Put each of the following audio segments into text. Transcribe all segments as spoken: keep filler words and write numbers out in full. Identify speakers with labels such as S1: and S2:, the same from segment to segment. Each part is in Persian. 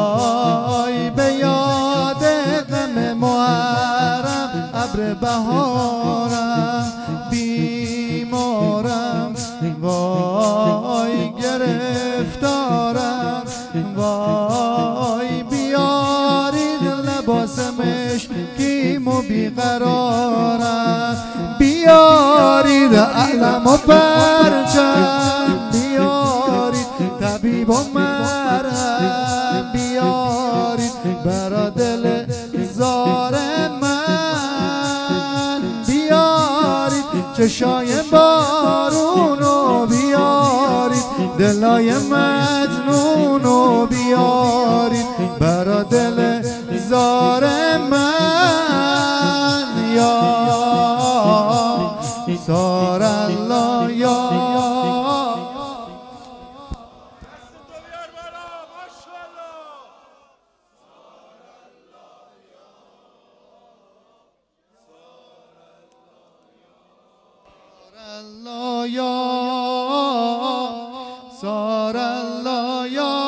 S1: وای به یاد غم محرم ابر بهارم بیمارم وای گرفتارم وای بیارید لباس مشکیم و بیقرارم بیارید علم و پرچم بیارید طبیب و مرهم بیارید برا دل زار من بیارید چشای بارونو بیارید دلای مجنونو بیارید برا دل زار من یا زار الله یا الله یا سار الله یا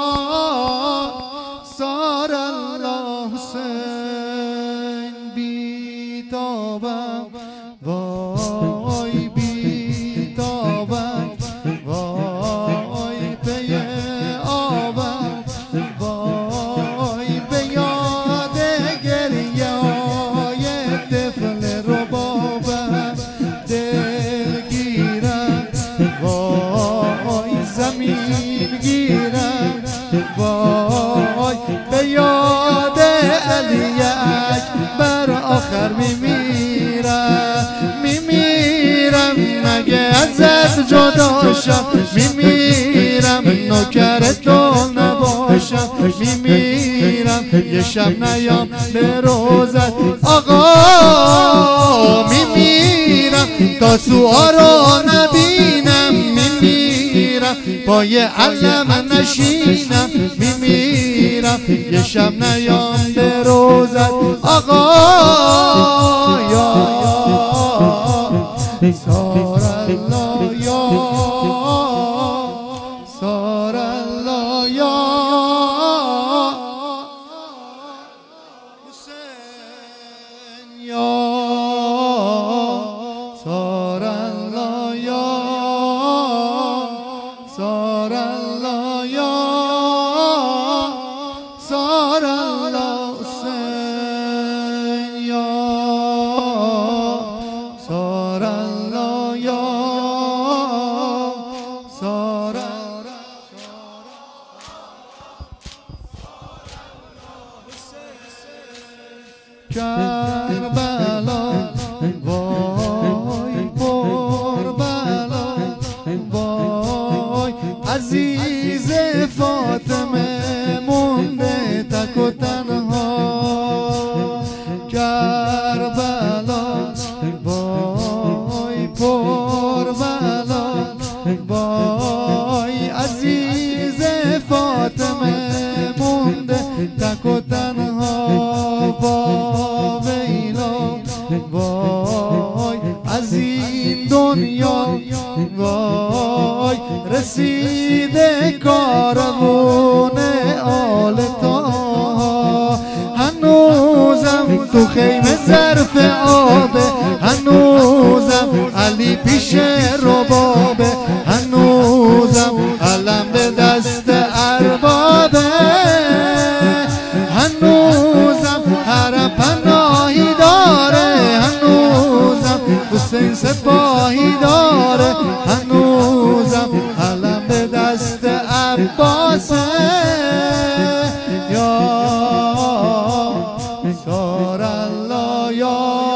S1: سار الله حسین بیتابم وای بیتابم وای پی آبم وای به یاد گریه های طفل ربابم زمین گیرم وای به یاد علی اکبر آخر میمیرم میمیرم مگه ازت جدا شم میمیرم نوکر تو نباشم میمیرم یه شب نیام به روزت آقا میمیرم تا سوها رو نبینم میمیرم پای علم نشینم میمیرم یه شب نیام به روزت آقا یا سار الله یا سار الله یا حسین یا سار الله یا سار الله یا سار الله حسین یا سار الله یا سار کربلا وای پر بلا وای عزیز فاطمه مونده تک و تنها کربلا وای پر بلا وای عزیز فاطمه مونده تک و تنها وای از این دنیا وای رسیده کاروان آل طه هنوزم تو خیمه ظرف آبه هنوزم علی پیش ربابه هنوزم علم به دست اربابه هنوزم هر پناهی داره هنوزم حسین سپاهی داره هنوزم علم به دست عباسه یا سار الله یا